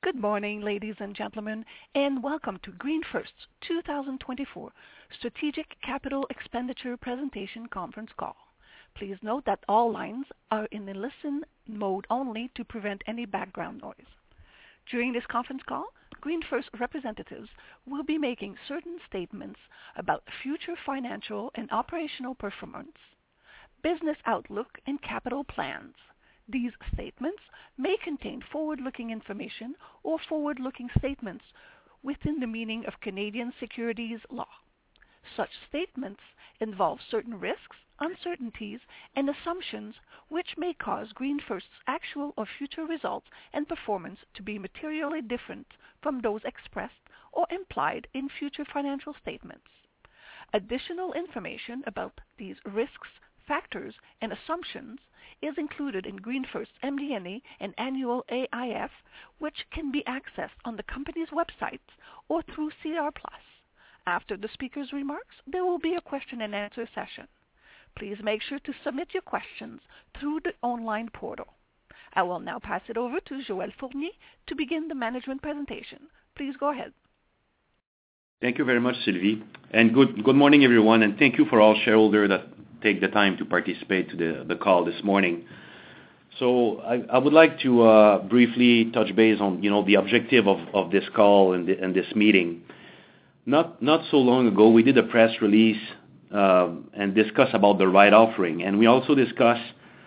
Good morning, ladies and gentlemen, and welcome to GreenFirst's 2024 Strategic Capital Expenditure Presentation Conference Call. Please note that all lines are in the listen mode only to prevent any background noise. During this conference call, GreenFirst representatives will be making certain statements about future financial and operational performance, business outlook, and capital plans. These statements may contain forward-looking information or forward-looking statements within the meaning of Canadian securities law. Such statements involve certain risks, uncertainties, and assumptions which may cause GreenFirst's actual or future results and performance to be materially different from those expressed or implied in future financial statements. Additional information about these risks, factors, and assumptions is included in GreenFirst's MD&A and annual AIF, which can be accessed on the company's website or through SEDAR+. After the speaker's remarks, there will be a question-and-answer session. Please make sure to submit your questions through the online portal. I will now pass it over to Joël Fournier to begin the management presentation. Please go ahead. Thank you very much, Sylvie, and good morning, everyone, and thank you for all shareholders that take the time to participate to the call this morning. So I would like to briefly touch base on the objective of this call and this meeting. Not so long ago, we did a press release and discuss about the right offering, and we also discussed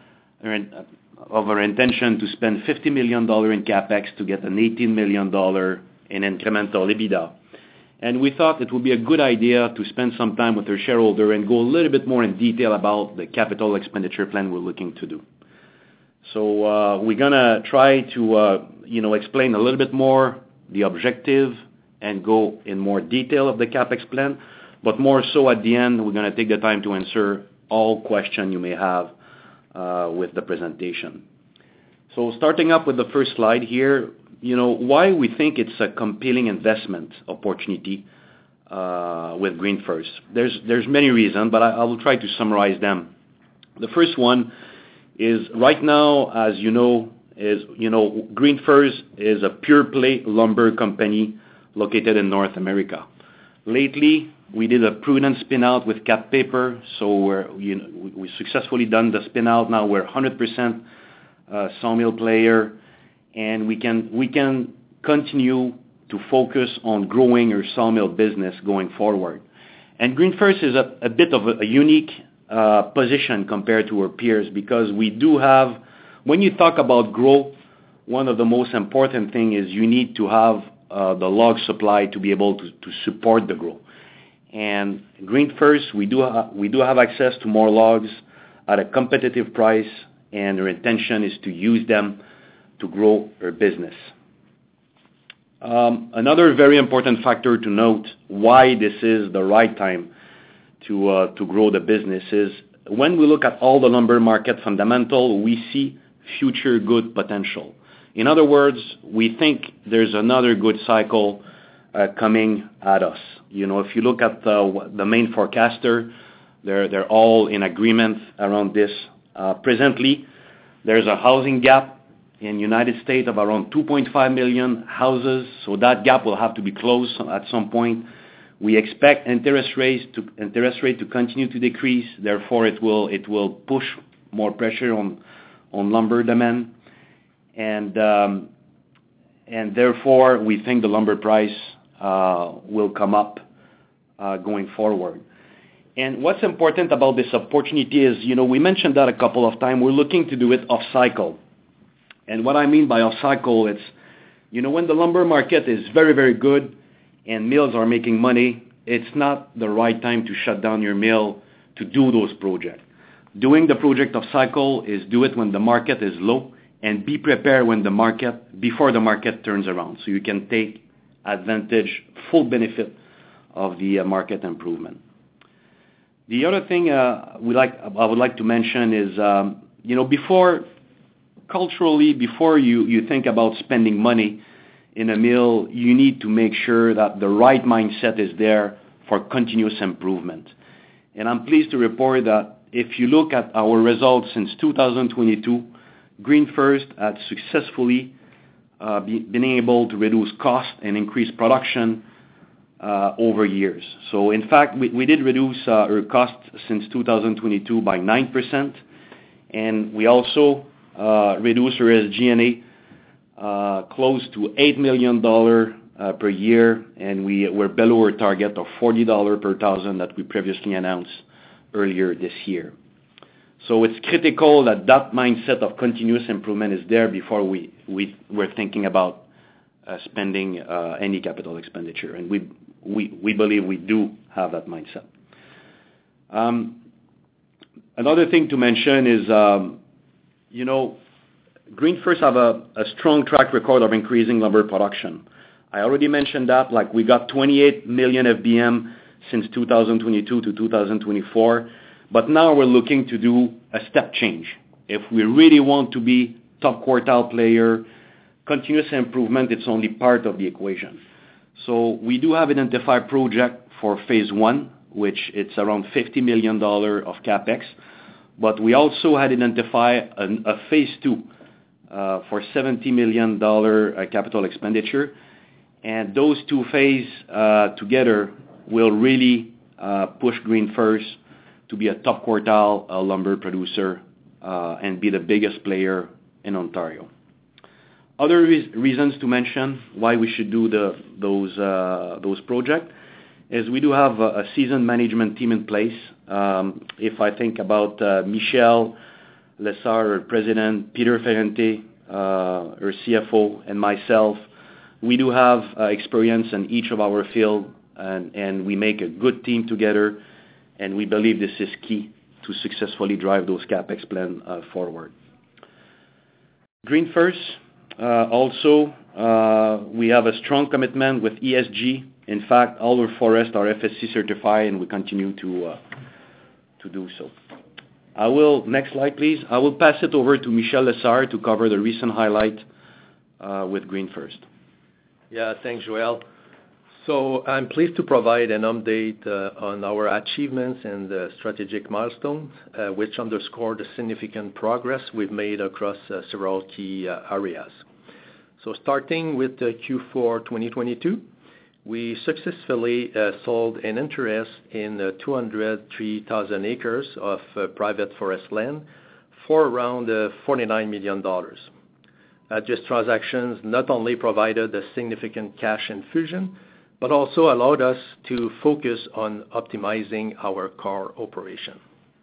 our intention to spend $50 million in capex to get an $18 million in incremental EBITDA. And we thought it would be a good idea to spend some time with our shareholder and go a little bit more in detail about the capital expenditure plan we're looking to do. So we're going to try to explain a little bit more the objective and go in more detail of the capex plan, but more so at the end, we're going to take the time to answer all questions you may have with the presentation. So starting up with the first slide here, why we think it's a compelling investment opportunity with GreenFirst. There's many reasons, but I will try to summarize them. The first one is right now, as you know, GreenFirst is a pure-play lumber company located in North America. Lately, we did a prudent spin-out with Kap Paper, so we successfully done the spin-out. Now we're 100% sawmill player, and we can continue to focus on growing our sawmill business going forward. And GreenFirst is a bit of a unique position compared to our peers because we do have, when you talk about growth, one of the most important things is you need to have the log supply to be able to support the growth. And GreenFirst, we do have access to more logs at a competitive price, and our intention is to use them to grow our business. Another very important factor to note why this is the right time to grow the business is when we look at all the lumber market fundamental, we see future good potential. In other words, we think there's another good cycle coming at us. If you look at the main forecaster, they're all in agreement around this. Presently, there's a housing gap in the United States of around 2.5 million houses, so that gap will have to be closed at some point. We expect interest rate to continue to decrease. Therefore, it will push more pressure on lumber demand, and therefore we think the lumber price will come up going forward. And what's important about this opportunity is, we mentioned that a couple of times. We're looking to do it off cycle. And what I mean by off cycle, it's, when the lumber market is very, very good and mills are making money, it's not the right time to shut down your mill to do those projects. Doing the project off cycle is do it when the market is low and be prepared before the market turns around, so you can take advantage, full benefit of the market improvement. The other thing I would like to mention is, culturally, before you think about spending money in a mill, you need to make sure that the right mindset is there for continuous improvement. And I'm pleased to report that if you look at our results since 2022, GreenFirst had successfully being able to reduce cost and increase production over years. So in fact, we did reduce our cost since 2022 by 9%, and we also reduced our SG&A close to $8 million per year, and we're below our target of $40 per thousand that we previously announced earlier this year. So it's critical that mindset of continuous improvement is there before we're thinking about spending any capital expenditure, and we believe we do have that mindset. Another thing to mention is, GreenFirst have a strong track record of increasing lumber production. I already mentioned that, like we got 28 million FBM since 2022 to 2024, but now we're looking to do a step change. If we really want to be top quartile player, continuous improvement, it's only part of the equation. So we do have identified project for phase 1, which it's around $50 million of capex, but we also had identified a phase 2 for $70 million capital expenditure, and those two phases together will really push GreenFirst to be a top quartile lumber producer and be the biggest player in Ontario. Other reasons to mention why we should do those projects is we do have a seasoned management team in place. If I think about Michel Lessard, our president, Peter Ferrante, our CFO, and myself, we do have experience in each of our field, and we make a good team together, and we believe this is key to successfully drive those capex plan forward. GreenFirst, also, we have a strong commitment with ESG. In fact, all our forests are FSC certified, and we continue to do so. Next slide, please. I will pass it over to Michel Lessard to cover the recent highlight with GreenFirst. Yeah, thanks, Joel. So I'm pleased to provide an update on our achievements and strategic milestones, which underscore the significant progress we've made across several key areas. So starting with Q4 2022, we successfully sold an interest in 203,000 acres of private forest land for around $49 million. This transaction not only provided a significant cash infusion, but also allowed us to focus on optimizing our core operation.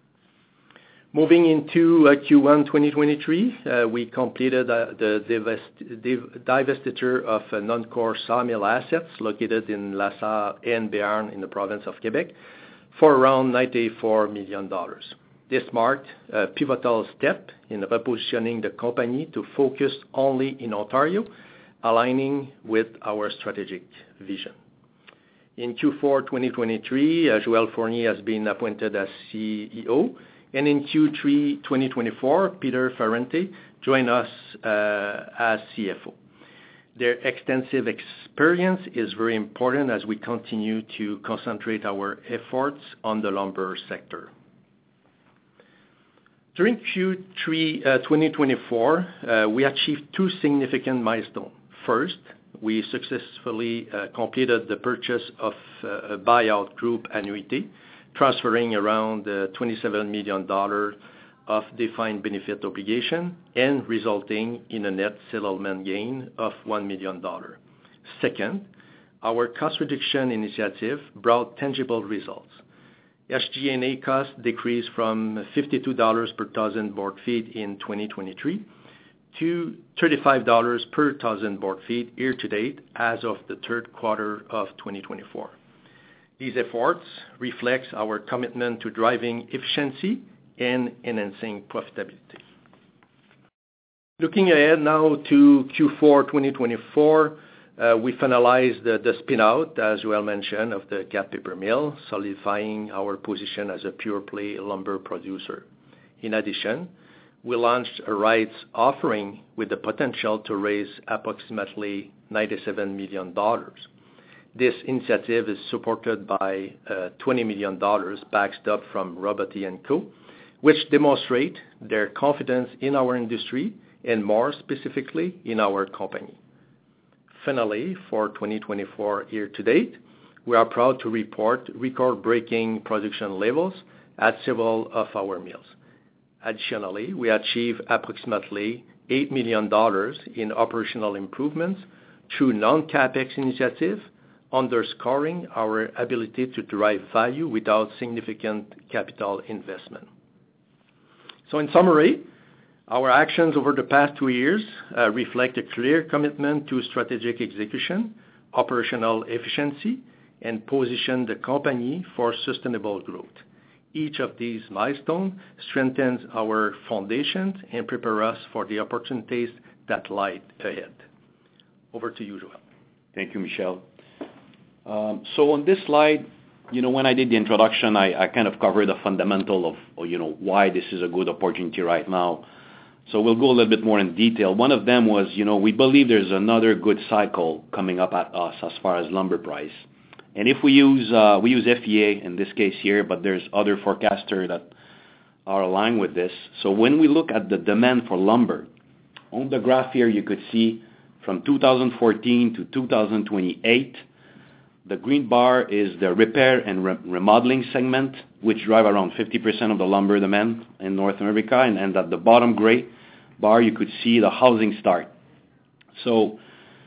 Moving into Q1 2023, we completed the divestiture of non-core sawmill assets located in La Sarre and Béarn in the province of Quebec for around $94 million. This marked a pivotal step in repositioning the company to focus only in Ontario, aligning with our strategic vision. In Q4 2023, Joel Fournier has been appointed as CEO, and in Q3 2024, Peter Ferrante joined us as CFO. Their extensive experience is very important as we continue to concentrate our efforts on the lumber sector. During Q3 2024, we achieved two significant milestones. First, we successfully completed the purchase of a buyout group annuity, transferring around $27 million of defined benefit obligation and resulting in a net settlement gain of $1 million. Second, our cost reduction initiative brought tangible results. SG&A costs decreased from $52 per thousand board feet in 2023 to $35 per thousand board feet year-to-date as of the third quarter of 2024. These efforts reflect our commitment to driving efficiency and enhancing profitability. Looking ahead now to Q4 2024, we finalized the spin-out, as Joel mentioned, of the Kap Paper Mill, solidifying our position as a pure-play lumber producer. In addition, we launched a rights offering with the potential to raise approximately $97 million. This initiative is supported by $20 million backed up from Robotti & Co., which demonstrate their confidence in our industry and more specifically in our company. Finally, for 2024 year-to-date, we are proud to report record-breaking production levels at several of our mills. Additionally, we achieved approximately $8 million in operational improvements through non-CapEx initiatives, underscoring our ability to derive value without significant capital investment. So in summary, our actions over the past 2 years reflect a clear commitment to strategic execution, operational efficiency, and position the company for sustainable growth. Each of these milestones strengthens our foundations and prepares us for the opportunities that lie ahead. Over to you, Joel. Thank you, Michel. So on this slide, when I did the introduction, I kind of covered the fundamental of, why this is a good opportunity right now. So we'll go a little bit more in detail. One of them was, we believe there's another good cycle coming up at us as far as lumber price. And if we use FEA in this case here, but there's other forecasters that are aligned with this. So when we look at the demand for lumber, on the graph here you could see from 2014 to 2028, the green bar is the repair and remodeling segment, which drive around 50% of the lumber demand in North America. And at the bottom gray bar, you could see the housing start. So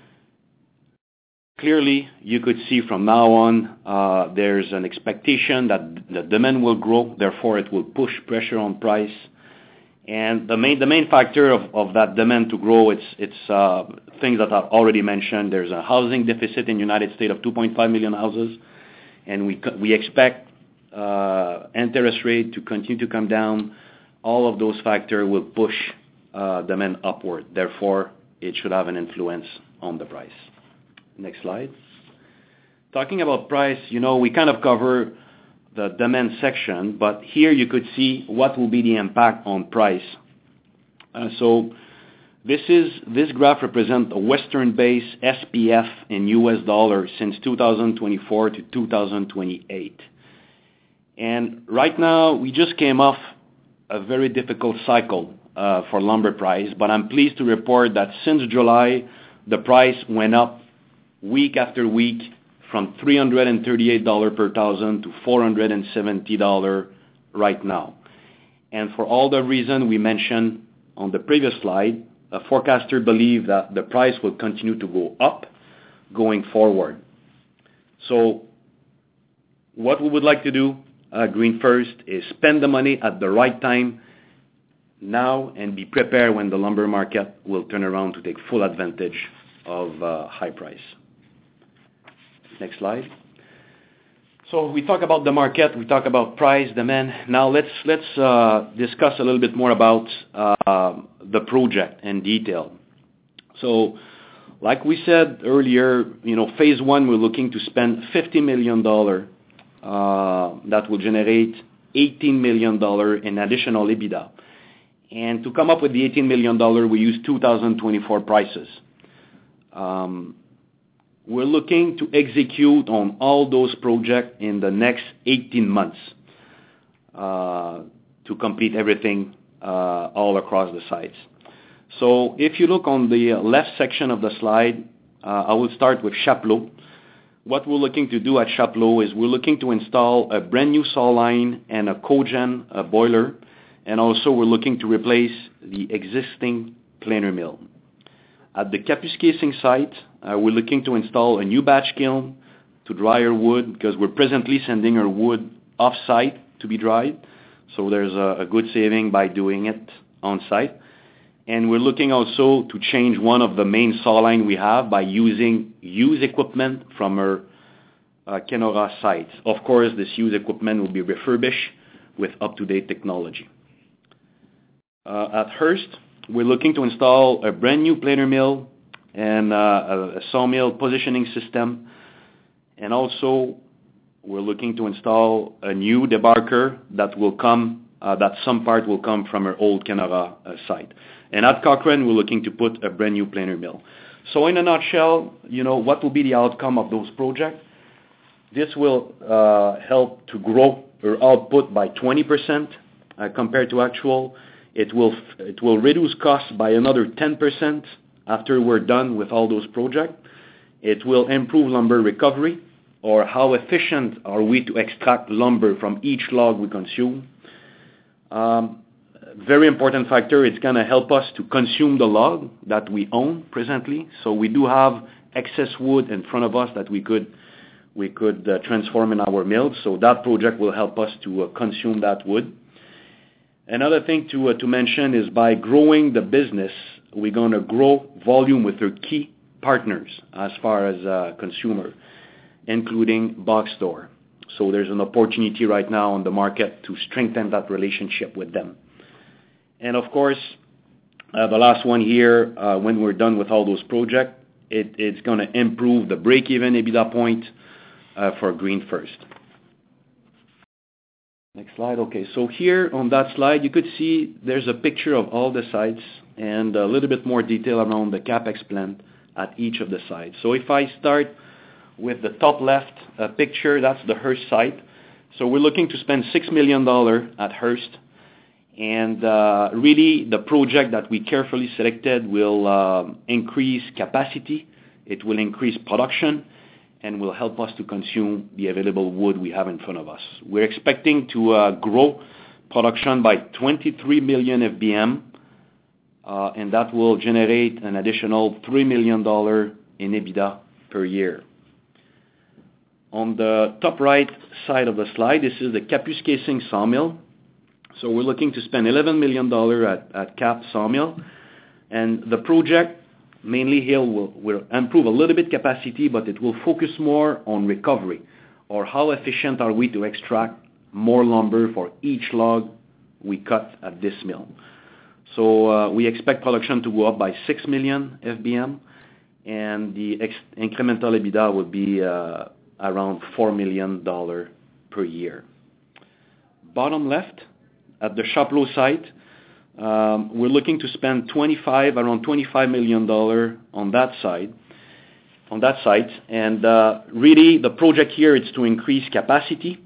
clearly, you could see from now on, there's an expectation that the demand will grow, therefore it will push pressure on price. And the main factor of that demand to grow, it's things that I've already mentioned. There's a housing deficit in the United States of 2.5 million houses, and we expect interest rate to continue to come down. All of those factors will push demand upward. Therefore, it should have an influence on the price. Next slide. Talking about price, we kind of cover the demand section, but here you could see what will be the impact on price. So this graph represents a Western-based SPF in US dollars since 2024 to 2028. And right now, we just came off a very difficult cycle for lumber price, but I'm pleased to report that since July, the price went up week after week from $338 per thousand to $470 right now. And for all the reasons we mentioned on the previous slide, a forecaster believes that the price will continue to go up going forward. So what we would like to do, GreenFirst, is spend the money at the right time now and be prepared when the lumber market will turn around to take full advantage of high price. Next slide. So we talk about the market, we talk about price, demand. Now let's discuss a little bit more about the project in detail. So like we said earlier, phase one, we're looking to spend $50 million that will generate $18 million in additional EBITDA. And to come up with the $18 million, we use 2024 prices. We're looking to execute on all those projects in the next 18 months to complete everything all across the sites. So if you look on the left section of the slide, I will start with Chapleau. What we're looking to do at Chapleau is we're looking to install a brand new saw line and a cogen boiler, and also we're looking to replace the existing planer mill. At the Kapuskasing site, we're looking to install a new batch kiln to dry our wood because we're presently sending our wood off-site to be dried. So there's a good saving by doing it on-site. And we're looking also to change one of the main saw line we have by using used equipment from our Kenora sites. Of course, this used equipment will be refurbished with up-to-date technology. At Hearst, we're looking to install a brand new planer mill and a sawmill positioning system. And also, we're looking to install a new debarker that some part will come from our old Kenora site. And at Cochrane, we're looking to put a brand new planer mill. So in a nutshell, what will be the outcome of those projects? This will help to grow our output by 20% compared to actual. It will reduce costs by another 10% after we're done with all those projects. It will improve lumber recovery, or how efficient are we to extract lumber from each log we consume. Very important factor, it's going to help us to consume the log that we own presently. So we do have excess wood in front of us that we could transform in our mills. So that project will help us to consume that wood. Another thing to mention is by growing the business, we're going to grow volume with our key partners as far as consumer, including box store. So there's an opportunity right now on the market to strengthen that relationship with them. And of course, the last one here, when we're done with all those projects, it's going to improve the break-even EBITDA point for GreenFirst. Next slide. Okay, so here on that slide, you could see there's a picture of all the sites and a little bit more detail around the CapEx plan at each of the sites. So if I start with the top left picture, that's the Hearst site. So we're looking to spend $6 million at Hearst. And really, the project that we carefully selected will increase capacity, it will increase production, and will help us to consume the available wood we have in front of us. We're expecting to grow production by 23 million FBM, and that will generate an additional $3 million in EBITDA per year. On the top right side of the slide, this is the Kapuskasing sawmill. So we're looking to spend $11 million at Cap sawmill, and the project mainly here will improve a little bit capacity, but it will focus more on recovery, or how efficient are we to extract more lumber for each log we cut at this mill. So we expect production to go up by 6 million FBM, and the incremental EBITDA will be around $4 million per year. Bottom left, at the Chapleau site, we're looking to spend around $25 million on that site. And really, the project here is to increase capacity.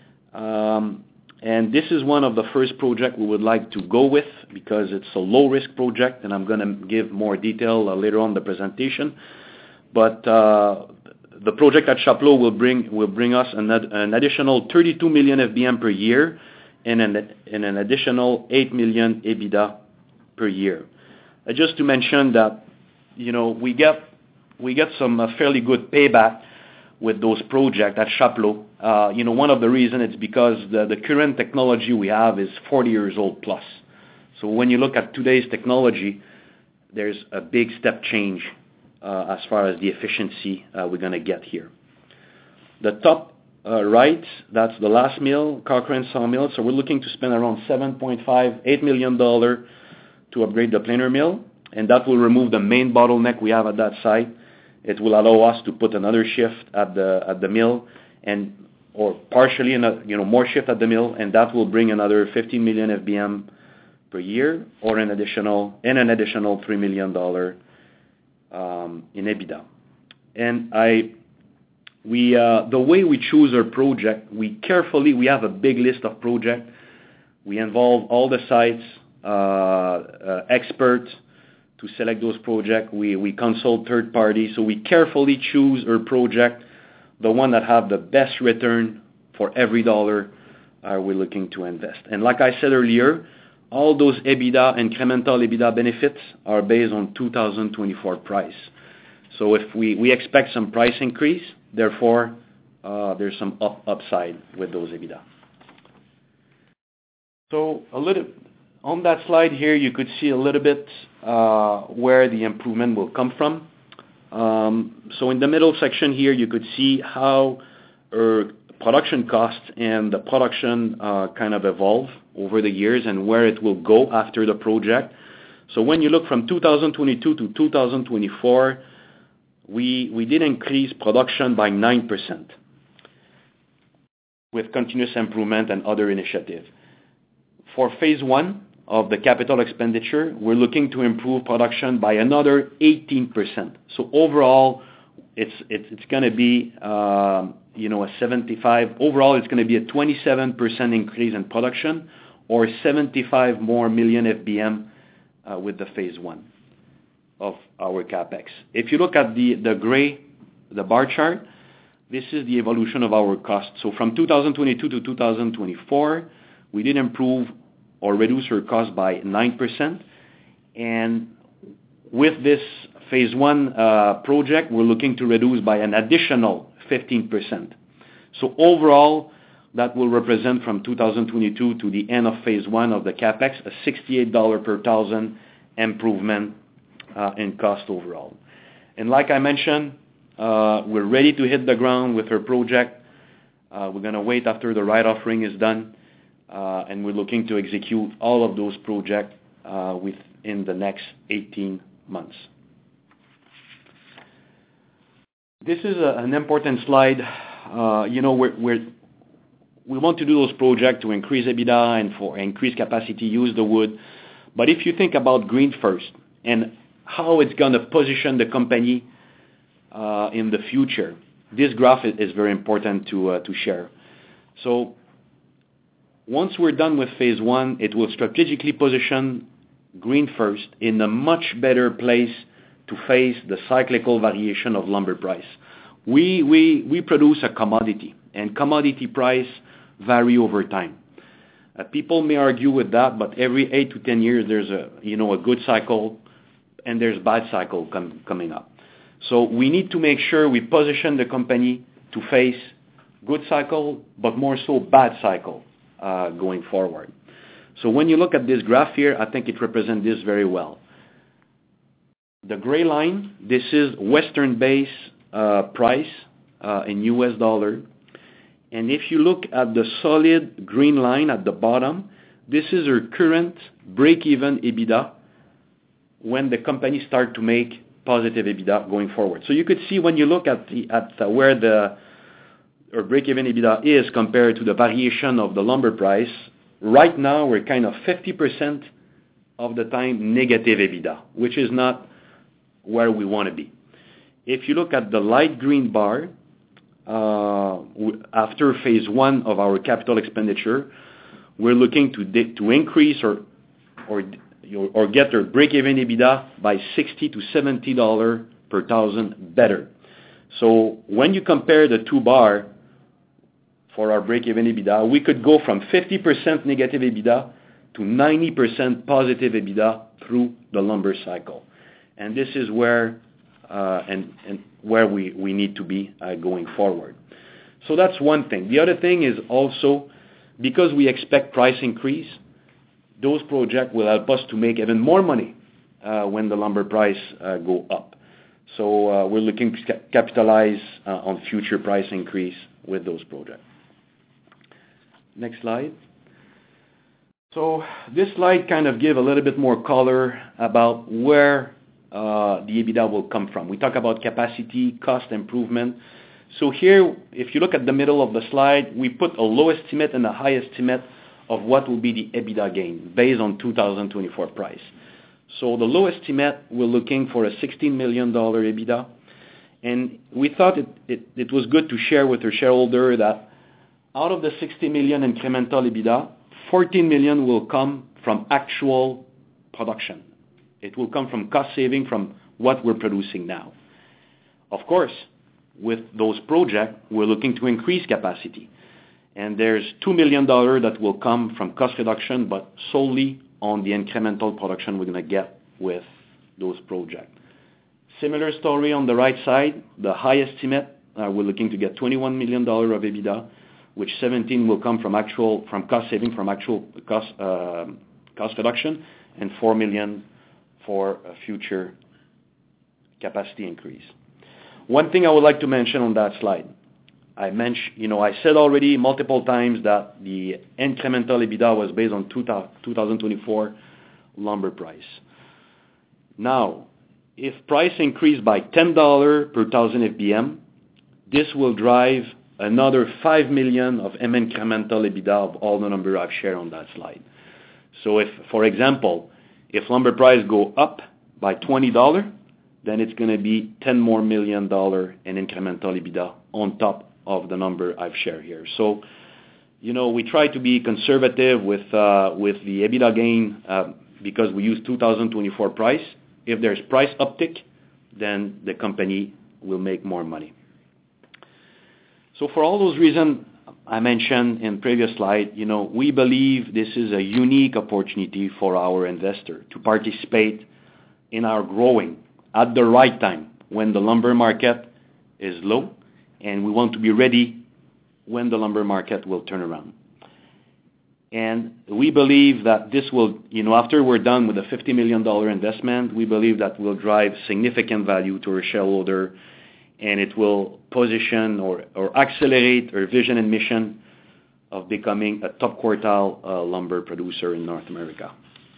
And this is one of the first projects we would like to go with because it's a low-risk project, and I'm going to give more detail later on in the presentation. But the project at Chapleau will bring us an additional 32 million FBM per year, and an additional 8 million EBITDA per year. Just to mention that, we get some fairly good payback with those projects at Chapleau. One of the reasons it's because the current technology we have is 40 years old plus. So when you look at today's technology, there's a big step change as far as the efficiency we're going to get here. The top right, that's the last mill, Cochrane sawmill. So we're looking to spend around $7.8 million to upgrade the planer mill, and that will remove the main bottleneck we have at that site. It will allow us to put another shift at the mill, or partially more shift at the mill, and that will bring another 15 million FBM per year, or an additional $3 million in EBITDA. And the way we choose our project, we have a big list of projects. We involve all the sites, experts to select those projects. We consult third parties. So we carefully choose our project, the one that have the best return for every dollar we're looking to invest. And like I said earlier, all those incremental EBITDA benefits are based on 2024 price. So if we expect some price increase, therefore, there's some upside with those EBITDA. So on that slide here, you could see a little bit where the improvement will come from. So in the middle section here, you could see how our production costs and the production kind of evolve over the years and where it will go after the project. So when you look from 2022 to 2024, we did increase production by 9% with continuous improvement and other initiatives. For phase one of the capital expenditure, we're looking to improve production by another 18%. So overall, it's going to be a 75. Overall, it's going to be a 27% increase in production, or 75 more million FBM with the phase one of our capex. If you look at the gray the bar chart, this is the evolution of our costs. So from 2022 to 2024, we did improve or reduce our cost by 9%. And with this phase one project, we're looking to reduce by an additional 15%. So overall, that will represent from 2022 to the end of phase one of the CapEx, a $68 per thousand improvement in cost overall. And like I mentioned, we're ready to hit the ground with our project. We're going to wait after the right offering is done, and we're looking to execute all of those projects within the next 18 months. This is an important slide. We want to do those projects to increase EBITDA and for increased capacity, use the wood. But if you think about GreenFirst and how it's going to position the company in the future, this graph is very important to share. So once we're done with phase one, it will strategically position GreenFirst in a much better place to face the cyclical variation of lumber price. We produce a commodity, and commodity price vary over time. People may argue with that, but every 8 to 10 years there's a good cycle, and there's bad cycle coming up. So we need to make sure we position the company to face good cycle, but more so bad cycle going forward. So when you look at this graph here, I think it represents this very well. The gray line, this is Western base price in US dollar. And if you look at the solid green line at the bottom, this is our current break-even EBITDA when the company start to make positive EBITDA going forward. So you could see when you look at where our break-even EBITDA is compared to the variation of the lumber price, right now we're kind of 50% of the time negative EBITDA, which is not where we want to be. If you look at the light green bar, after phase one of our capital expenditure, we're looking to increase or get our break-even EBITDA by $60 to $70 per thousand better. So when you compare the two bar for our break-even EBITDA, we could go from 50% negative EBITDA to 90% positive EBITDA through the lumber cycle. And this is where where we need to be going forward. So that's one thing. The other thing is also, because we expect price increase, those projects will help us to make even more money when the lumber price go up. So we're looking to capitalize on future price increase with those projects. Next slide. So this slide kind of give a little bit more color about where the EBITDA will come from. We talk about capacity, cost improvement. So here, if you look at the middle of the slide, we put a low estimate and a high estimate of what will be the EBITDA gain based on 2024 price. So the low estimate, we're looking for a $16 million EBITDA. And we thought it was good to share with our shareholder that out of the $60 million incremental EBITDA, $14 million will come from actual production. It will come from cost saving from what we're producing now. Of course, with those projects, we're looking to increase capacity. And there's $2 million that will come from cost reduction, but solely on the incremental production we're going to get with those projects. Similar story on the right side. The high estimate, we're looking to get $21 million of EBITDA, which 17 will come from cost saving from actual cost reduction, and $4 million for a future capacity increase. One thing I would like to mention on that slide, I said already multiple times that the incremental EBITDA was based on 2024 lumber price. Now, if price increased by $10 per thousand FBM, this will drive another $5 million of incremental EBITDA of all the number I've shared on that slide. So if, for example, if lumber price go up by $20, then it's going to be $10 more million in incremental EBITDA on top of the number I've shared here. So, we try to be conservative with the EBITDA gain because we use 2024 price. If there's price uptick, then the company will make more money. So for all those reasons I mentioned in previous slide, we believe this is a unique opportunity for our investor to participate in our growing at the right time when the lumber market is low, and we want to be ready when the lumber market will turn around. And we believe that this will, after we're done with the $50 million investment, we believe that will drive significant value to our shareholder, and it will position or accelerate our vision and mission of becoming a top quartile lumber producer in North America.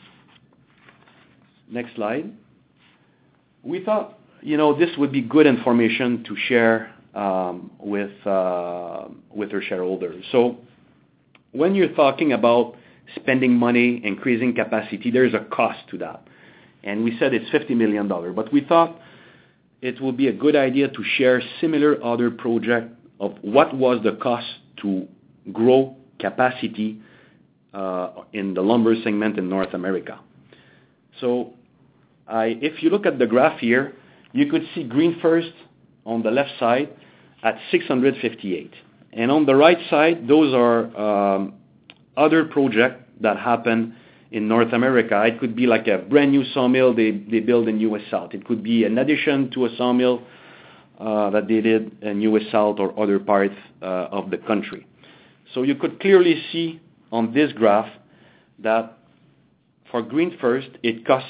Next slide. We thought, this would be good information to share with our shareholders. So when you're talking about spending money, increasing capacity, there's a cost to that. And we said it's $50 million, but we thought it would be a good idea to share similar other project of what was the cost to grow capacity in the lumber segment in North America. So if you look at the graph here, you could see GreenFirst on the left side at 658. And on the right side, those are other projects that happen in North America. It could be like a brand new sawmill they build in U.S. South. It could be an addition to a sawmill that they did in U.S. South or other parts of the country. So you could clearly see on this graph that for GreenFirst, it costs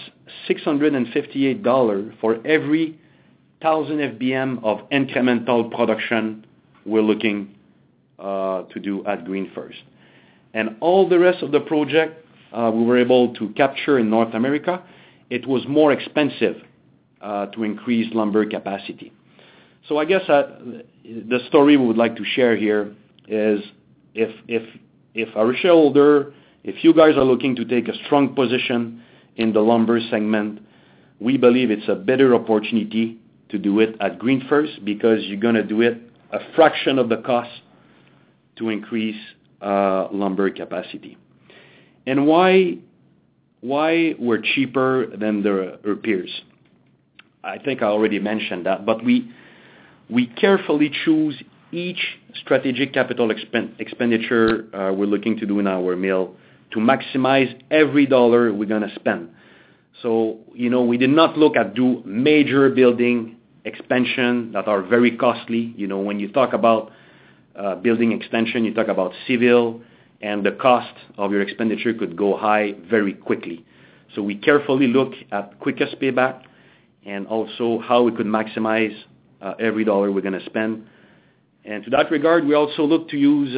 $658 for every 1,000 FBM of incremental production we're looking to do at GreenFirst. And all the rest of the project we were able to capture in North America, it was more expensive to increase lumber capacity. So I guess the story we would like to share here is if our shareholder, if you guys are looking to take a strong position in the lumber segment, we believe it's a better opportunity to do it at GreenFirst because you're going to do it a fraction of the cost to increase lumber capacity. And why we're cheaper than our peers? I think I already mentioned that, but we carefully choose each strategic capital expenditure we're looking to do in our mill to maximize every dollar we're going to spend. So, we did not look at do major building expansion that are very costly. When you talk about building extension, you talk about civil, and the cost of your expenditure could go high very quickly. So we carefully look at quickest payback and also how we could maximize every dollar we're going to spend. And to that regard, we also look to use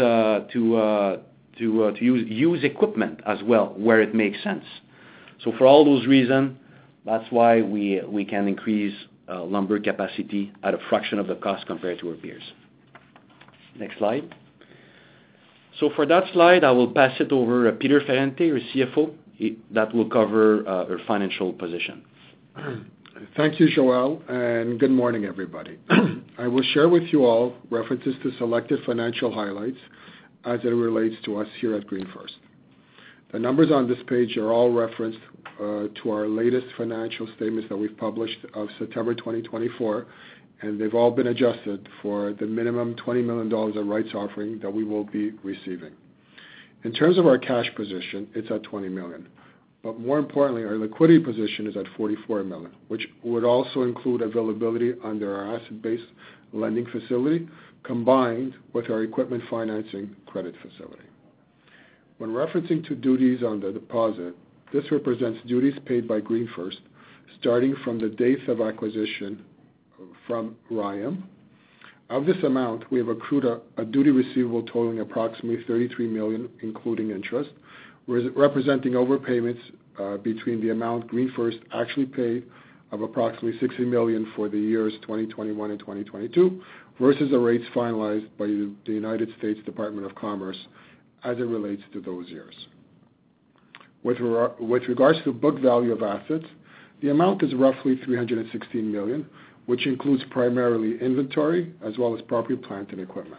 use equipment as well where it makes sense. So for all those reasons, that's why we can increase lumber capacity at a fraction of the cost compared to our peers. Next slide. So for that slide, I will pass it over to Peter Ferrante, our CFO, that will cover our financial position. Thank you, Joel, and good morning, everybody. I will share with you all references to selected financial highlights as it relates to us here at GreenFirst. The numbers on this page are all referenced to our latest financial statements that we've published of September 2024, and they've all been adjusted for the minimum $20 million of rights offering that we will be receiving. In terms of our cash position, it's at $20 million. But more importantly, our liquidity position is at $44 million, which would also include availability under our asset-based lending facility combined with our equipment financing credit facility. When referencing to duties on the deposit, this represents duties paid by GreenFirst starting from the date of acquisition from RYAM. Of this amount, we have accrued a duty receivable totaling approximately $33 million, including interest, representing overpayments between the amount GreenFirst actually paid of approximately $60 million for the years 2021 and 2022 versus the rates finalized by the United States Department of Commerce as it relates to those years. With regards to book value of assets, the amount is roughly $316 million, which includes primarily inventory as well as property, plant, and equipment.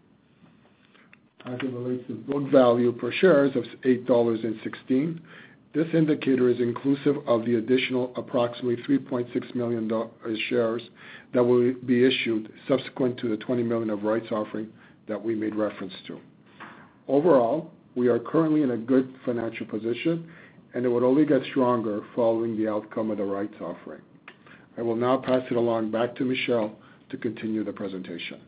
As it relates to book value per shares of $8.16, this indicator is inclusive of the additional approximately 3.6 million shares that will be issued subsequent to the $20 million of rights offering that we made reference to. Overall, we are currently in a good financial position, and it would only get stronger following the outcome of the rights offering. I will now pass it along back to Michel to continue the presentation.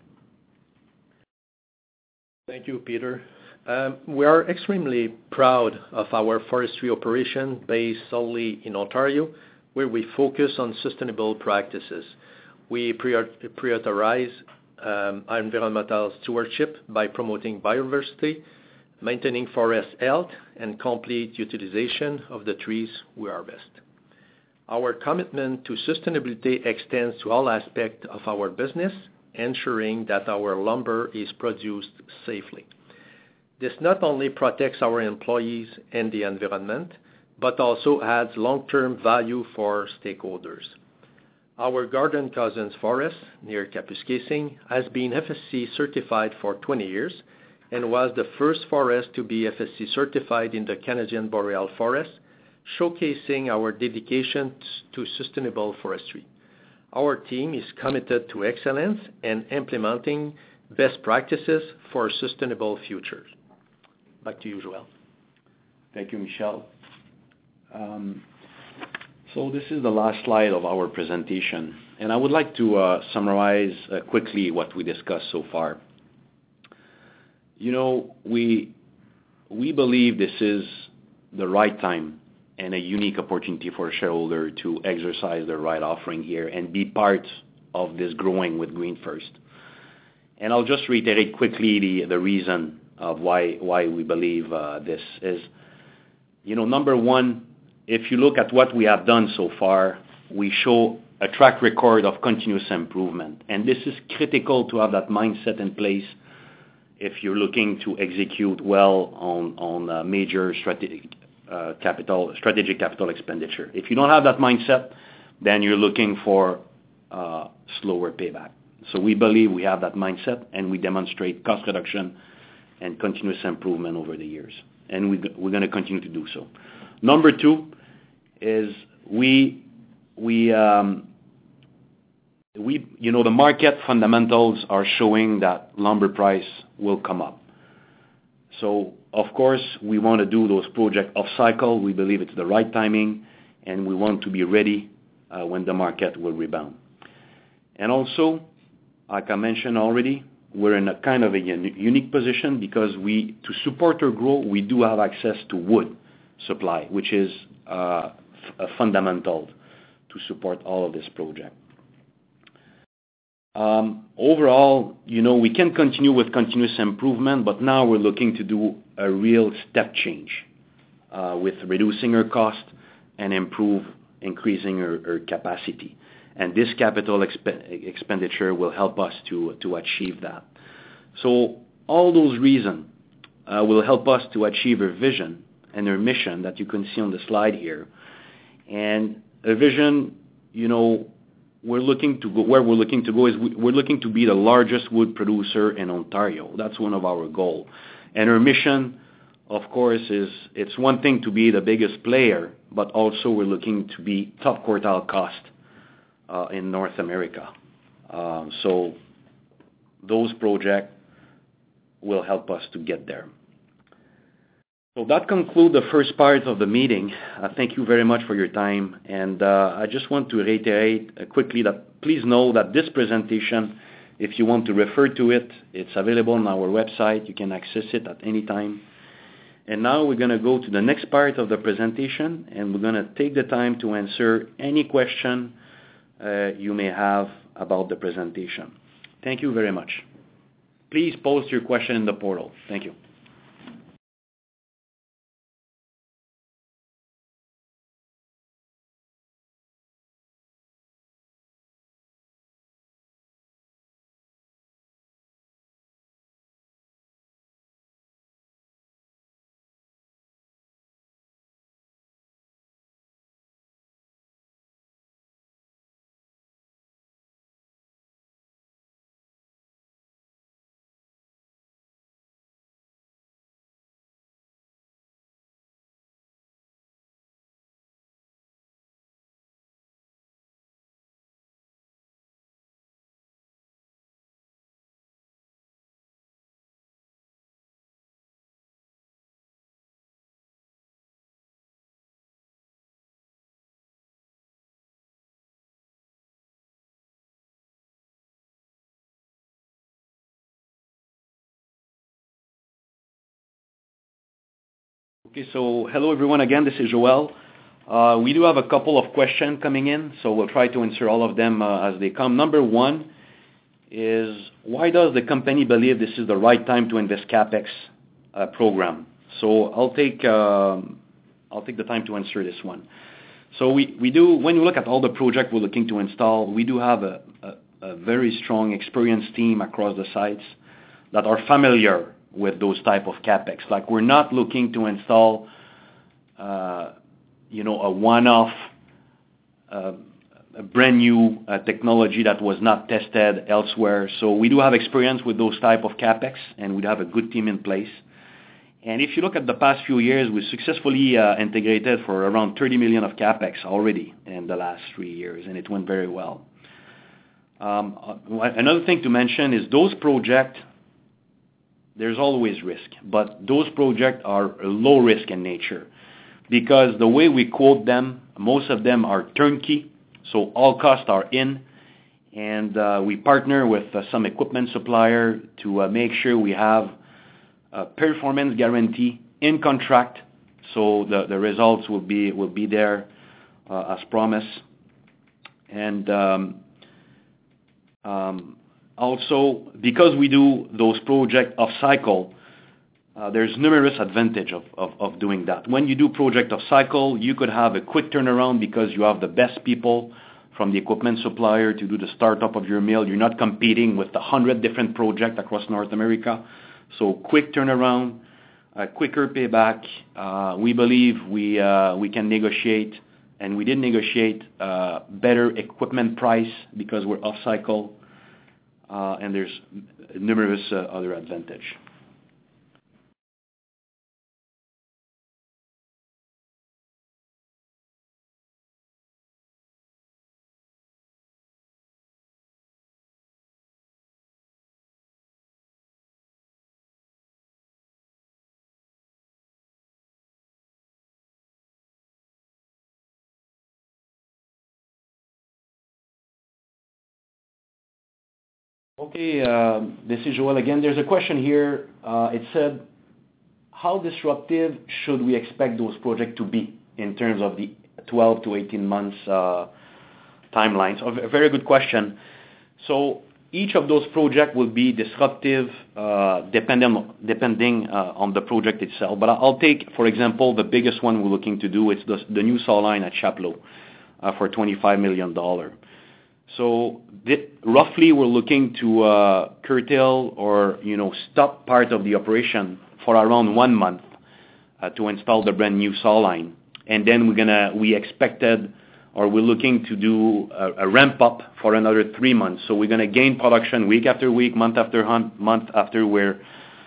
Thank you, Peter. We are extremely proud of our forestry operation based solely in Ontario, where we focus on sustainable practices. We prioritize environmental stewardship by promoting biodiversity, maintaining forest health, and complete utilization of the trees we harvest. Our commitment to sustainability extends to all aspects of our business, ensuring that our lumber is produced safely. This not only protects our employees and the environment, but also adds long-term value for stakeholders. Our Garden Cousins Forest near Kapuskasing has been FSC certified for 20 years and was the first forest to be FSC certified in the Canadian Boreal Forest, showcasing our dedication to sustainable forestry. Our team is committed to excellence and implementing best practices for a sustainable future. Back to you, Joel. Thank you, Michel. So this is the last slide of our presentation, and I would like to summarize quickly what we discussed so far. You know, we believe this is the right time and a unique opportunity for a shareholder to exercise their right offering here and be part of this growing with GreenFirst. And I'll just reiterate quickly the reason of why we believe this is. You know, number one, if you look at what we have done so far, we show a track record of continuous improvement. And this is critical to have that mindset in place if you're looking to execute well on major strategic capital expenditure. If you don't have that mindset, then you're looking for slower payback. So we believe we have that mindset, and we demonstrate cost reduction and continuous improvement over the years. And we're going to continue to do so. Number two is we the market fundamentals are showing that lumber price will come up. So of course we want to do those projects off cycle. We believe it's the right timing, and we want to be ready when the market will rebound. And also, like I mentioned already, we're in a kind of a unique position because to support our growth, we do have access to wood supply, which is a fundamental to support all of this project. Overall, we can continue with continuous improvement, but now we're looking to do a real step change with reducing our cost and increasing our capacity. And this capital expenditure will help us to achieve that. So all those reasons will help us to achieve our vision and our mission that you can see on the slide here. And a vision, where we're looking to go is we're looking to be the largest wood producer in Ontario. That's one of our goals. And our mission, of course, is it's one thing to be the biggest player, but also we're looking to be top quartile cost in North America. So those projects will help us to get there. So that concludes the first part of the meeting. Thank you very much for your time. And I just want to reiterate quickly that please know that this presentation, if you want to refer to it, it's available on our website. You can access it at any time. And now we're going to go to the next part of the presentation, and we're going to take the time to answer any question you may have about the presentation. Thank you very much. Please post your question in the portal. Thank you. Okay, so hello everyone again, this is Joel. We do have a couple of questions coming in, so we'll try to answer all of them as they come. Number one is, why does the company believe this is the right time to invest CapEx program? So I'll take the time to answer this one. So we do, when you look at all the projects we're looking to install, we do have a very strong experienced team across the sites that are familiar with those type of CapEx. Like, we're not looking to install, a one-off, a brand new technology that was not tested elsewhere. So we do have experience with those type of CapEx, and we have a good team in place. And if you look at the past few years, we successfully integrated for around 30 million of CapEx already in the last 3 years, and it went very well. Another thing to mention is those projects, there's always risk, but those projects are low risk in nature because the way we quote them, most of them are turnkey, so all costs are in, and we partner with some equipment supplier to make sure we have a performance guarantee in contract, so the results will be there as promised. And also, because we do those projects off cycle, there's numerous advantage of doing that. When you do project off cycle, you could have a quick turnaround because you have the best people from the equipment supplier to do the startup of your mill. You're not competing with 100 different projects across North America. So quick turnaround, quicker payback. We believe we can negotiate, and we did negotiate better equipment price because we're off cycle. And there's numerous other advantage. Okay, this is Joel again. There's a question here. It said, how disruptive should we expect those projects to be in terms of the 12 to 18 months timelines? A very good question. So each of those projects will be disruptive depending on the project itself. But I'll take, for example, the biggest one we're looking to do. It's the new saw line at Chapleau for $25 million. So roughly, we're looking to curtail or stop part of the operation for around 1 month to install the brand new saw line, and then we're looking to do a ramp up for another 3 months. So we're gonna gain production week after week, month after month after we're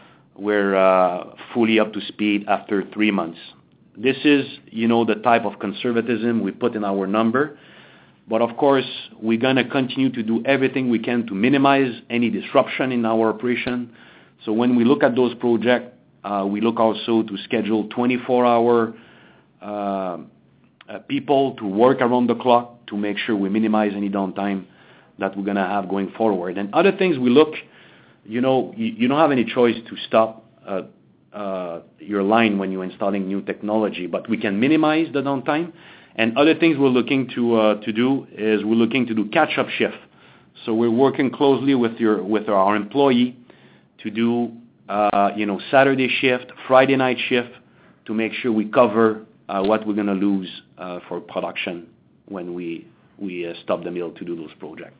fully up to speed after 3 months. This is the type of conservatism we put in our number. But of course, we're going to continue to do everything we can to minimize any disruption in our operation. So when we look at those projects, we look also to schedule 24-hour people to work around the clock to make sure we minimize any downtime that we're going to have going forward. And other things we look, you don't have any choice to stop your line when you're installing new technology, but we can minimize the downtime. And other things we're looking to do is we're looking to do catch-up shift. So we're working closely with our employee to do Saturday shift, Friday night shift to make sure we cover what we're going to lose for production when we stop the mill to do those projects.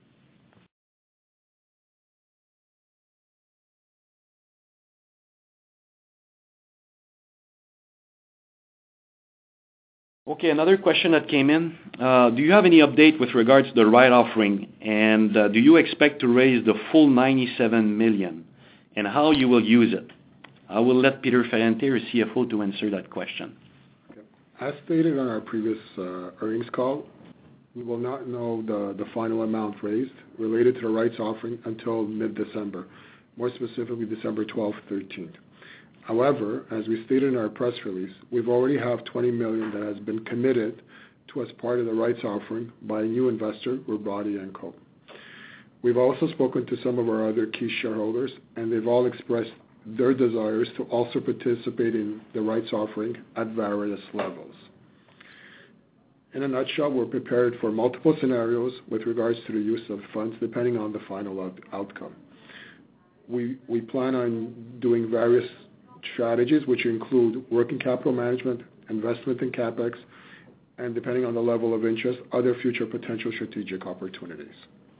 Okay, another question that came in. Do you have any update with regards to the right offering? And do you expect to raise the full 97 million? And how you will use it? I will let Peter Ferrante, our CFO, to answer that question. Okay. As stated on our previous earnings call, we will not know the final amount raised related to the rights offering until mid-December, more specifically December 12th, 13th. However, as we stated in our press release, we've already have 20 million that has been committed to as part of the rights offering by a new investor, Robotti & Co. We've also spoken to some of our other key shareholders, and they've all expressed their desires to also participate in the rights offering at various levels. In a nutshell, we're prepared for multiple scenarios with regards to the use of funds depending on the final outcome. We plan on doing various strategies which include working capital management, investment in CapEx, and depending on the level of interest, other future potential strategic opportunities.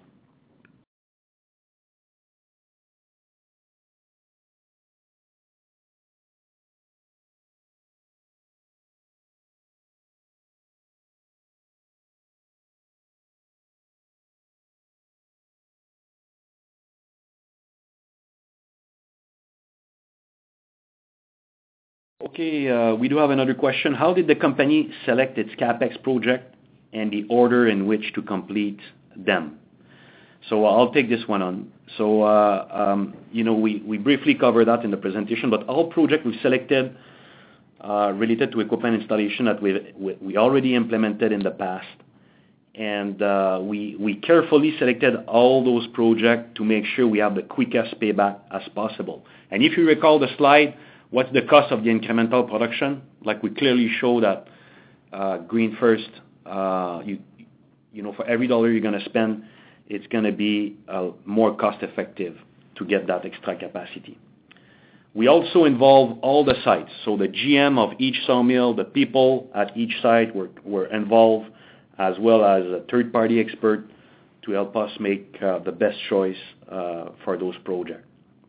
Okay, we do have another question. How did the company select its CapEx project and the order in which to complete them? So I'll take this one on. So, we briefly covered that in the presentation, but all projects we selected related to equipment installation that we already implemented in the past. And we carefully selected all those projects to make sure we have the quickest payback as possible. And if you recall the slide, what's the cost of the incremental production? Like we clearly show that GreenFirst, for every dollar you're going to spend, it's going to be more cost effective to get that extra capacity. We also involve all the sites. So the GM of each sawmill, the people at each site were involved, as well as a third-party expert to help us make the best choice for those projects.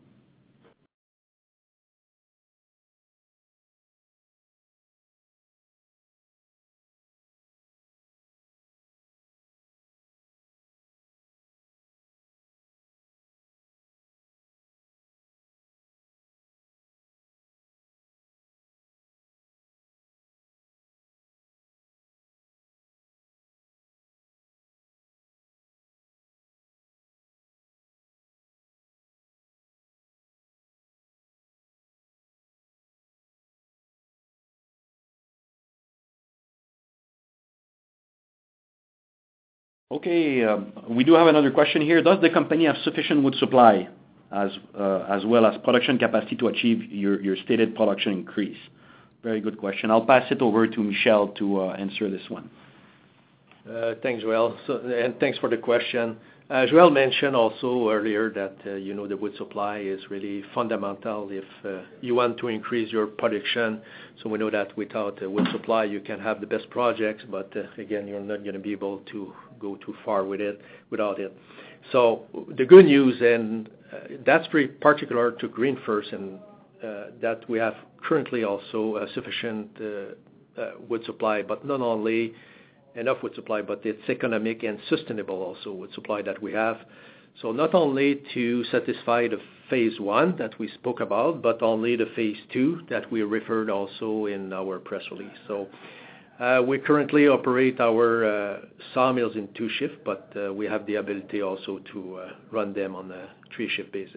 Okay, we do have another question here. Does the company have sufficient wood supply as well as production capacity to achieve your stated production increase? Very good question. I'll pass it over to Michel to answer this one. Thanks, Joel. And thanks for the question. Joel mentioned also earlier that, the wood supply is really fundamental if you want to increase your production. So we know that without wood supply, you can have the best projects, but again, you're not going to be able to go too far without it. So the good news, and that's very particular to GreenFirst, and that we have currently also a sufficient wood supply, but not only enough wood supply, but it's economic and sustainable also wood supply that we have. So not only to satisfy the phase 1 that we spoke about, but only the phase 2 that we referred also in our press release. So we currently operate our sawmills in 2 shifts, but we have the ability also to run them on a 3-shift basis.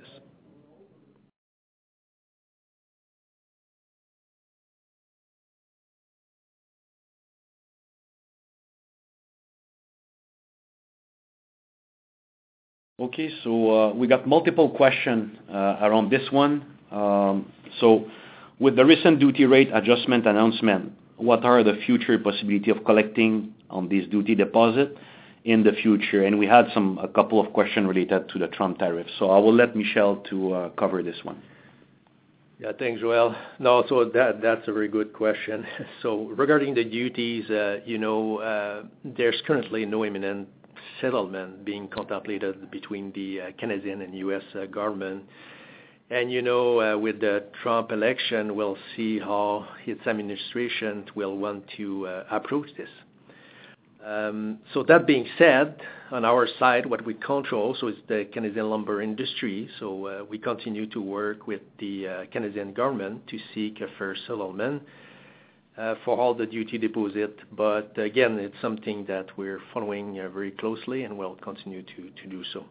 Okay, so we got multiple questions around this one. So with the recent duty rate adjustment announcement, what are the future possibility of collecting on this duty deposit in the future? And we had a couple of questions related to the Trump tariff. So I will let Michel to cover this one. Yeah, thanks, Joel. No, so that's a very good question. So regarding the duties, there's currently no imminent settlement being contemplated between the Canadian and U.S. government. And, with the Trump election, we'll see how its administration will want to approach this. So that being said, on our side, what we control also is the Canadian lumber industry. So we continue to work with the Canadian government to seek a fair settlement for all the duty deposit. But again, it's something that we're following very closely and will continue to do so.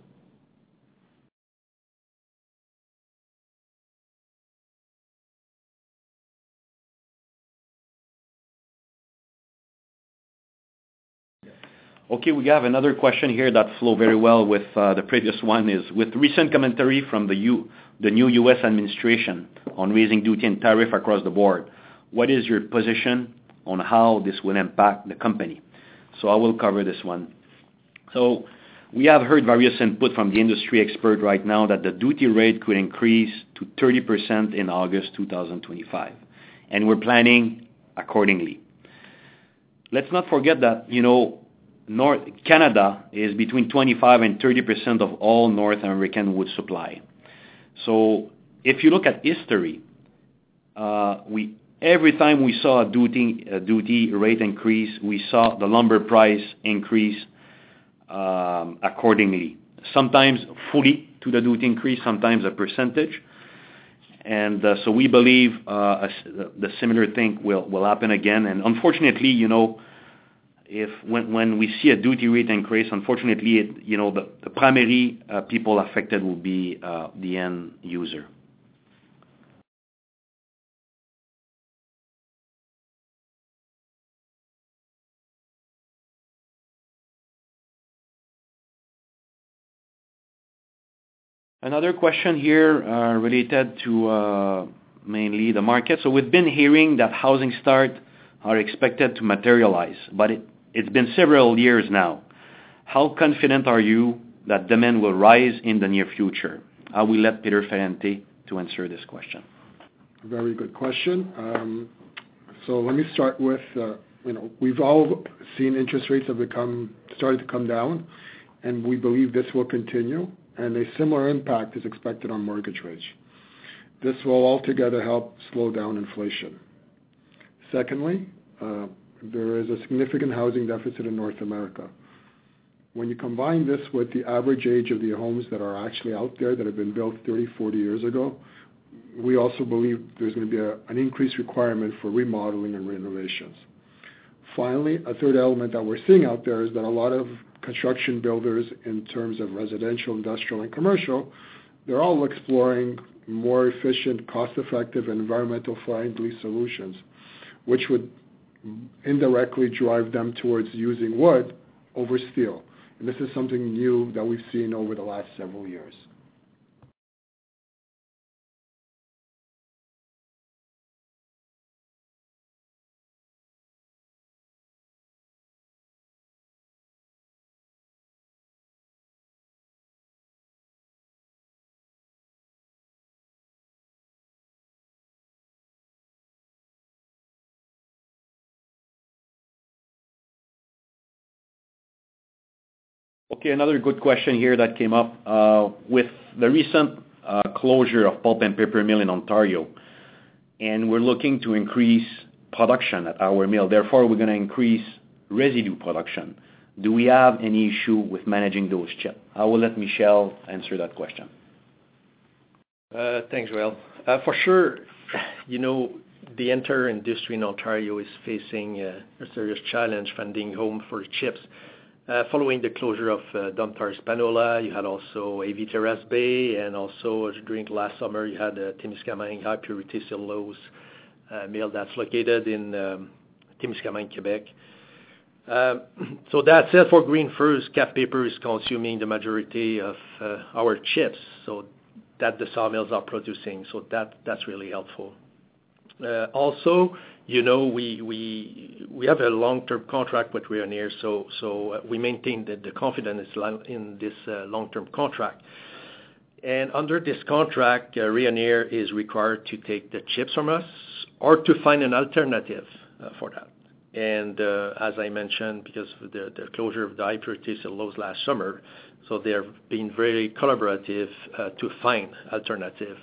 Okay, we have another question here that flow very well with the previous one. Is with recent commentary from the new U.S. administration on raising duty and tariff across the board, what is your position on how this will impact the company? So I will cover this one. So we have heard various input from the industry expert right now that the duty rate could increase to 30% in August 2025, and we're planning accordingly. Let's not forget that, Canada is between 25 and 30% of all North American wood supply. So if you look at history, every time we saw a duty rate increase, we saw the lumber price increase accordingly. Sometimes fully to the duty increase, sometimes a percentage. And so we believe the similar thing will happen again. And unfortunately, when we see a duty rate increase, unfortunately, the primary people affected will be the end user. Another question here related to mainly the market. So we've been hearing that housing starts are expected to materialize, but it's been several years now. How confident are you that demand will rise in the near future? I will let Peter Ferrante to answer this question. Very good question. So let me start with, we've all seen interest rates have started to come down, and we believe this will continue, and a similar impact is expected on mortgage rates. This will altogether help slow down inflation. Secondly, there is a significant housing deficit in North America. When you combine this with the average age of the homes that are actually out there that have been built 30, 40 years ago, we also believe there's going to be an increased requirement for remodeling and renovations. Finally, a third element that we're seeing out there is that a lot of construction builders, in terms of residential, industrial, and commercial, they're all exploring more efficient, cost-effective, and environmental-friendly solutions, which would indirectly drive them towards using wood over steel. And this is something new that we've seen over the last several years. Okay, another good question here that came up with the recent closure of pulp and paper mill in Ontario, and we're looking to increase production at our mill. Therefore, we're going to increase residue production. Do we have any issue with managing those chips? I will let Michel answer that question. Thanks, Joel. For sure, the entire industry in Ontario is facing a serious challenge finding home for chips. Following the closure of Domtar Espanola, you had also A.V. Terrace Bay, and also during last summer, you had Témiscamingue High Purity Cellulose mill that's located in Témiscamingue, Quebec. So that said, for GreenFirst, Kap Paper is consuming the majority of our chips, so that the sawmills are producing. So that's really helpful. Also, we have a long-term contract with Rayonier, so we maintain the confidence in this long-term contract. And under this contract, Rayonier is required to take the chips from us or to find an alternative for that. And as I mentioned, because of the closure of the high purity cellulose last summer, so they're being very collaborative to find alternative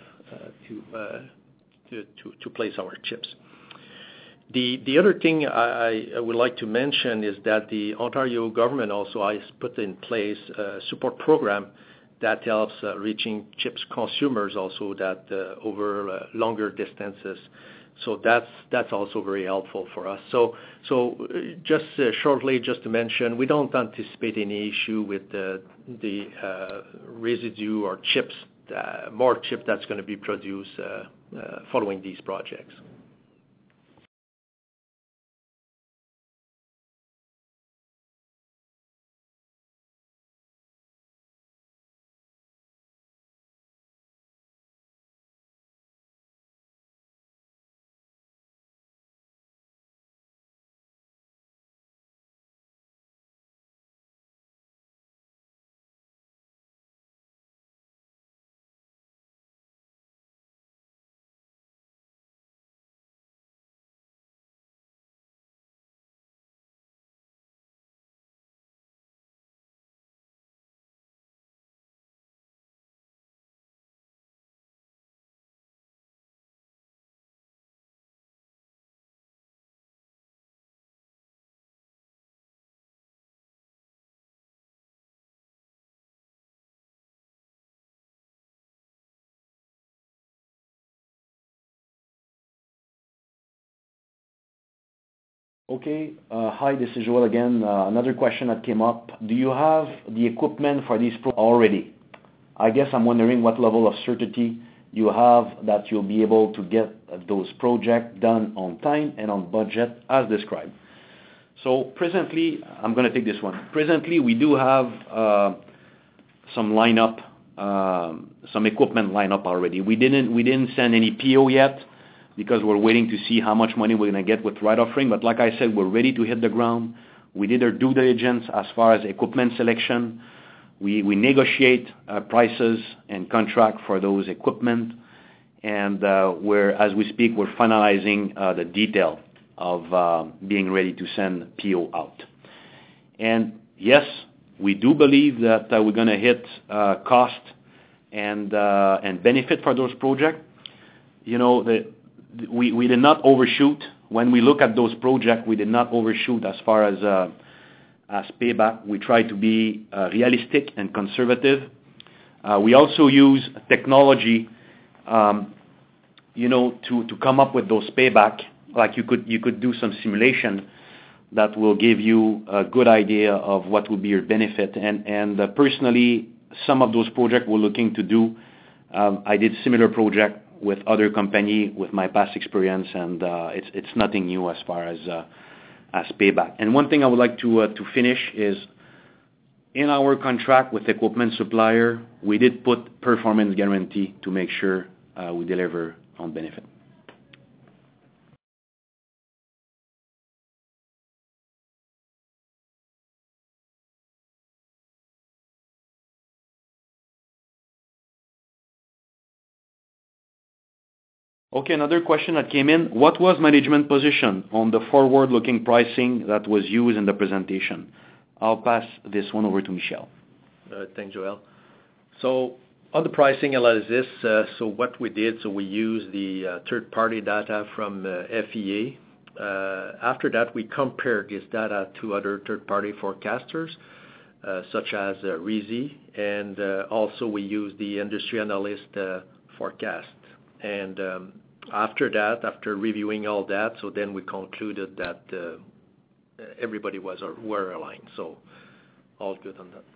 to place our chips. The other thing I would like to mention is that the Ontario government also has put in place a support program that helps reaching chips consumers also that over longer distances. So that's also very helpful for us. So just shortly, just to mention, we don't anticipate any issue with the residue or chips, more chip that's going to be produced following these projects. Okay. Hi, this is Joel again. Another question that came up. Do you have the equipment for these already? I guess I'm wondering what level of certainty you have that you'll be able to get those projects done on time and on budget as described. So presently, I'm going to take this one. Presently, we do have some equipment lineup already. We didn't send any PO yet because we're waiting to see how much money we're going to get with right offering. But like I said, we're ready to hit the ground. We did our due diligence as far as equipment selection. We negotiate prices and contract for those equipment. And as we speak, we're finalizing the detail of being ready to send PO out. And yes, we do believe that we're going to hit cost and benefit for those projects. You know, we did not overshoot. When we look at those projects, we did not overshoot as far as payback. We try to be realistic and conservative. We also use technology, to come up with those payback. Like you could do some simulation that will give you a good idea of what will be your benefit. And personally, some of those projects we're looking to do, I did similar project with other company with my past experience, and it's nothing new as far as payback. And one thing I would like to finish is in our contract with equipment supplier, we did put performance guarantee to make sure we deliver on benefit. Okay, another question that came in. What was management position on the forward-looking pricing that was used in the presentation? I'll pass this one over to Michel. Thanks, Joel. So on the pricing analysis, what we did, we used the third-party data from FEA. After that, we compared this data to other third-party forecasters, such as RISI, and also we used the industry analyst forecast. And after that, after reviewing all that, then we concluded that everybody were aligned. So all good on that.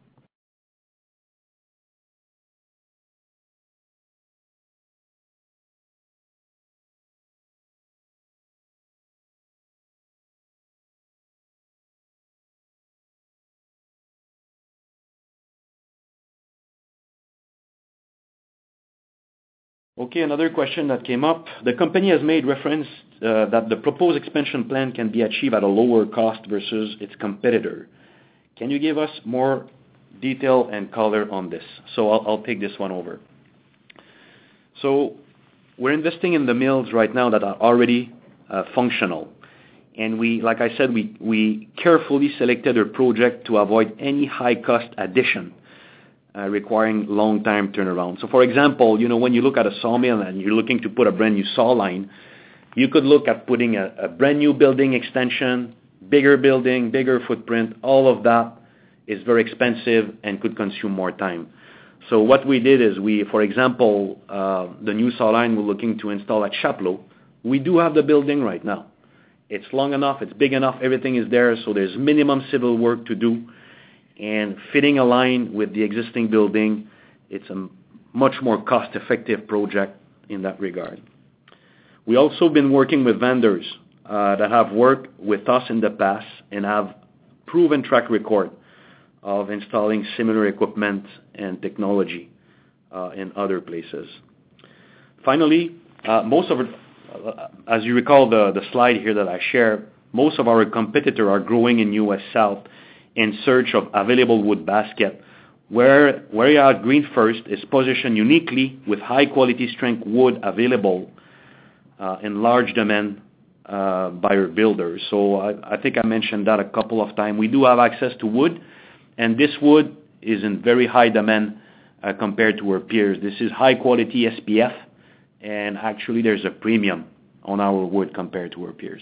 Okay, another question that came up. The company has made reference that the proposed expansion plan can be achieved at a lower cost versus its competitor. Can you give us more detail and color on this? So I'll take this one over. So we're investing in the mills right now that are already functional. And like I said, we carefully selected a project to avoid any high-cost addition requiring long-time turnaround. So, for example, when you look at a sawmill and you're looking to put a brand new saw line, you could look at putting a brand new building extension, bigger building, bigger footprint. All of that is very expensive and could consume more time. So what we did is for example, the new saw line we're looking to install at Chapleau, we do have the building right now. It's long enough, it's big enough, everything is there, so there's minimum civil work to do. And fitting a line with the existing building, it's a much more cost-effective project in that regard. We also been working with vendors that have worked with us in the past and have proven track record of installing similar equipment and technology in other places. Finally, as you recall the slide here that I shared, most of our competitors are growing in U.S. South in search of available wood basket, where GreenFirst is positioned uniquely with high-quality strength wood available in large demand by our builders. So I think I mentioned that a couple of times. We do have access to wood, and this wood is in very high demand compared to our peers. This is high-quality SPF, and actually there's a premium on our wood compared to our peers.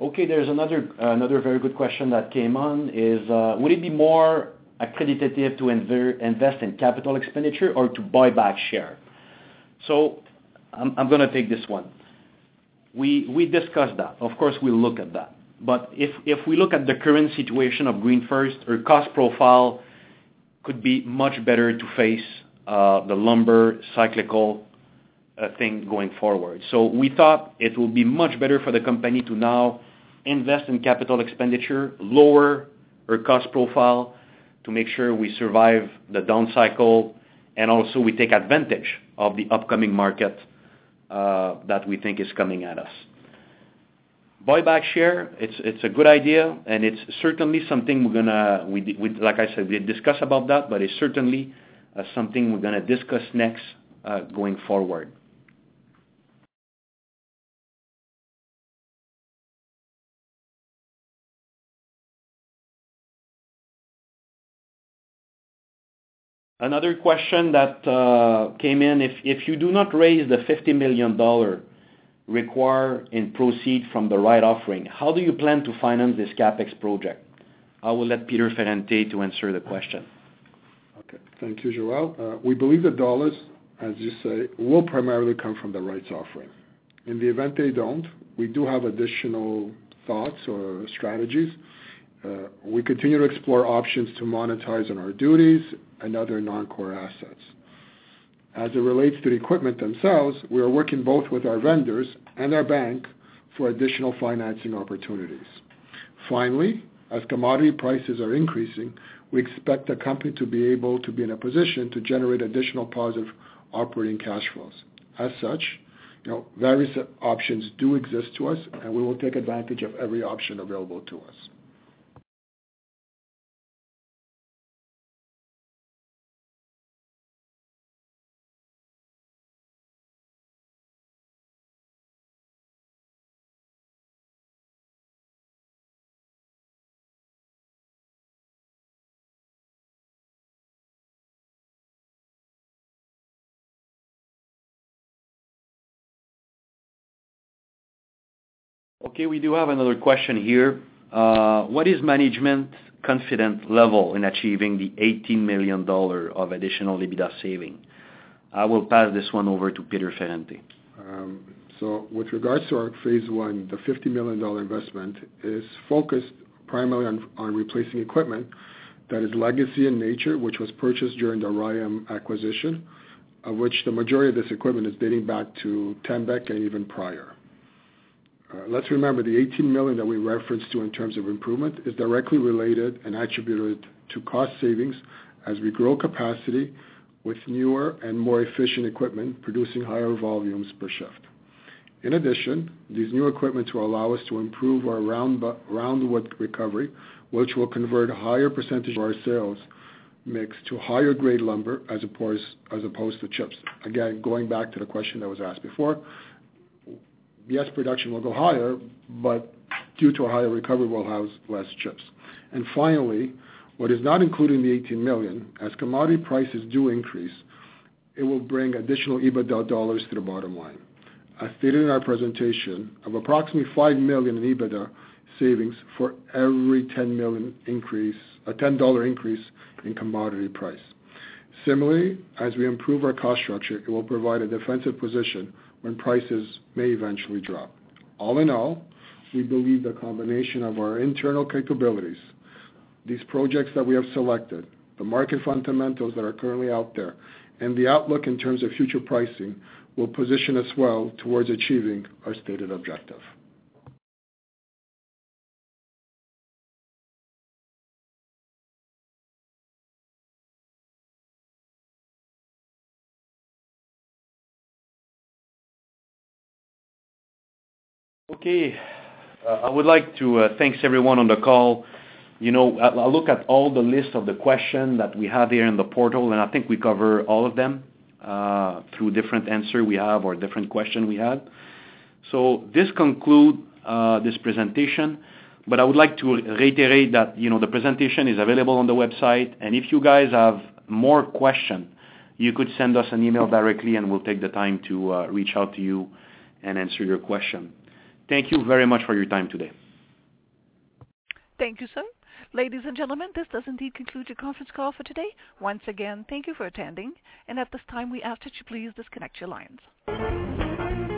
Okay, there's another very good question that came on is, would it be more accreditative to invest in capital expenditure or to buy back share? So I'm going to take this one. We discussed that. Of course, we'll look at that. But if we look at the current situation of GreenFirst, our cost profile could be much better to face the lumber cyclical thing going forward. So we thought it will be much better for the company to now invest in capital expenditure, lower our cost profile to make sure we survive the down cycle, and also we take advantage of the upcoming market that we think is coming at us. Buyback share, it's a good idea, and it's certainly something like I said, we discuss about that, but it's certainly something we're going to discuss next going forward. Another question that came in, if you do not raise the $50 million required in proceeds from the right offering, how do you plan to finance this CapEx project? I will let Peter Ferrante to answer the question. Okay, thank you, Joel. We believe the dollars, as you say, will primarily come from the rights offering. In the event they don't, we do have additional thoughts or strategies. We continue to explore options to monetize on our duties and other non-core assets. As it relates to the equipment themselves, we are working both with our vendors and our bank for additional financing opportunities. Finally, as commodity prices are increasing, we expect the company to be able to be in a position to generate additional positive operating cash flows. As such, various options do exist to us, and we will take advantage of every option available to us. Okay, we do have another question here. What is management confident level in achieving the $18 million of additional EBITDA saving? I will pass this one over to Peter Ferrante. So with regards to our phase one, the $50 million investment is focused primarily on replacing equipment that is legacy in nature, which was purchased during the RYAM acquisition, of which the majority of this equipment is dating back to Tembec and even prior. Let's remember the $18 million that we referenced to in terms of improvement is directly related and attributed to cost savings as we grow capacity with newer and more efficient equipment producing higher volumes per shift. In addition, these new equipment will allow us to improve our roundwood recovery, which will convert a higher percentage of our sales mix to higher grade lumber as opposed to chips. Again, going back to the question that was asked before, yes, production will go higher, but due to a higher recovery, we'll house less chips. And finally, what is not included in the $18 million, as commodity prices do increase, it will bring additional EBITDA dollars to the bottom line. As stated in our presentation, of approximately $5 million in EBITDA savings for every $10 increase in commodity price. Similarly, as we improve our cost structure, it will provide a defensive position when prices may eventually drop. All in all, we believe the combination of our internal capabilities, these projects that we have selected, the market fundamentals that are currently out there, and the outlook in terms of future pricing will position us well towards achieving our stated objective. Okay, I would like to thank everyone on the call. I look at all the list of the questions that we have here in the portal, and I think we cover all of them through different answers we have or different questions we had. So this concludes this presentation, but I would like to reiterate that the presentation is available on the website, and if you guys have more questions, you could send us an email directly, and we'll take the time to reach out to you and answer your question. Thank you very much for your time today. Thank you, sir. Ladies and gentlemen, this does indeed conclude your conference call for today. Once again, thank you for attending, and at this time we ask that you please disconnect your lines.